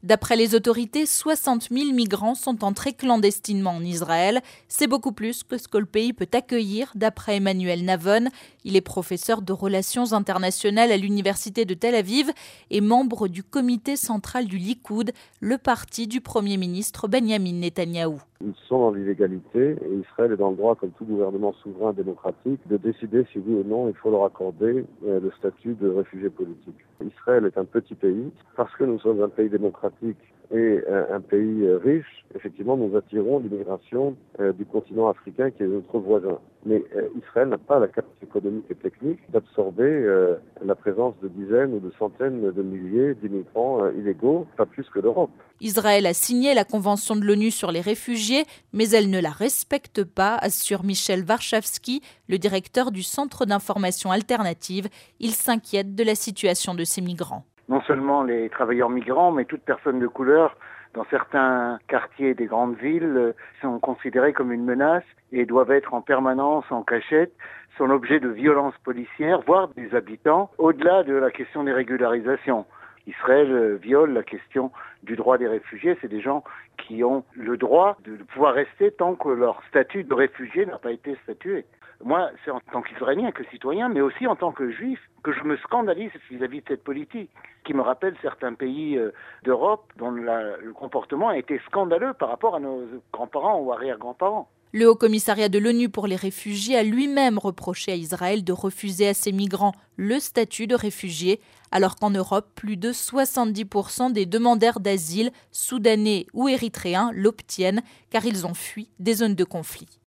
D'après les autorités, 60 000 migrants sont entrés clandestinement en Israël. C'est beaucoup plus que ce que le pays peut accueillir, d'après Emmanuel Navon. Il est professeur de relations internationales à l'université de Tel Aviv et membre du comité central du Likoud, le parti du Premier ministre Benjamin Netanyahou. Ils sont dans l'illégalité et Israël est dans le droit, comme tout gouvernement souverain démocratique, de décider si oui ou non il faut leur accorder le statut de réfugié politique. Israël est un petit pays. Parce que nous sommes un pays démocratique et un pays riche, effectivement, nous attirons l'immigration du continent africain qui est notre voisin. Mais Israël n'a pas la capacité économique et technique d'absorber la présence de dizaines ou de centaines de milliers d'immigrants illégaux, pas plus que l'Europe. Israël a signé la Convention de l'ONU sur les réfugiés, mais elle ne la respecte pas, assure Michel Warschawski, le directeur du Centre d'information alternative. Il s'inquiète de la situation de ces migrants. Non seulement les travailleurs migrants, mais toute personne de couleur, dans certains quartiers des grandes villes, sont considérés comme une menace et doivent être en permanence en cachette, sont l'objet de violences policières, voire des habitants, au-delà de la question des régularisations. Israël viole la question du droit des réfugiés. C'est des gens qui ont le droit de pouvoir rester tant que leur statut de réfugié n'a pas été statué. Moi, c'est en tant qu'Israélien, que citoyen, mais aussi en tant que juif, que je me scandalise vis-à-vis de cette politique, qui me rappelle certains pays d'Europe dont le comportement a été scandaleux par rapport à nos grands-parents ou arrière-grands-parents. Le Haut-Commissariat de l'ONU pour les réfugiés a lui-même reproché à Israël de refuser à ces migrants le statut de réfugiés, alors qu'en Europe, plus de 70% des demandeurs d'asile, soudanais ou érythréens, l'obtiennent car ils ont fui des zones de conflit.